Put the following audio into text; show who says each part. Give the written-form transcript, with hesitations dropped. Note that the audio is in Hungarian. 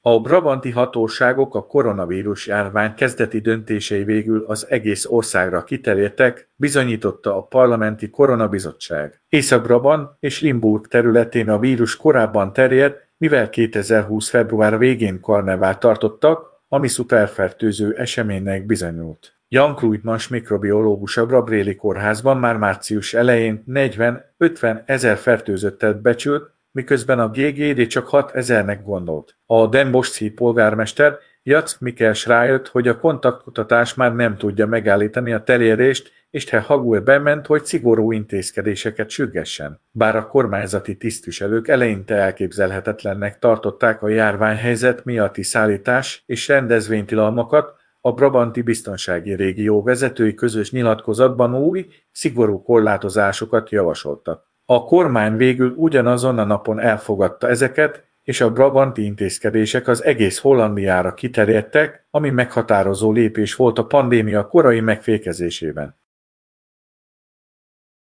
Speaker 1: A brabanti hatóságok a koronavírus járvány kezdeti döntései végül az egész országra kiterjedtek, bizonyította a parlamenti koronabizottság. Észak-Brabant és Limburg területén a vírus korábban terjedt, mivel 2020. február végén karnevált tartottak, ami szuperfertőző eseménynek bizonyult. Jan Krujtmans mikrobiológus a Brabréli kórházban már március elején 40-50 ezer fertőzöttet becsült, miközben a GGD csak 6 ezernek gondolt. A Den Bosch polgármester Jacques Michels rájött, hogy a kontaktkutatás már nem tudja megállítani a terjedést, és Hagul bement, hogy szigorú intézkedéseket sürgessen. Bár a kormányzati tisztviselők eleinte elképzelhetetlennek tartották a járványhelyzet miatti szállítás és rendezvénytilalmakat, a Brabanti Biztonsági Régió vezetői közös nyilatkozatban új, szigorú korlátozásokat javasoltak. A kormány végül ugyanazon a napon elfogadta ezeket, és a brabanti intézkedések az egész Hollandiára kiterjedtek, ami meghatározó lépés volt a pandémia korai megfékezésében.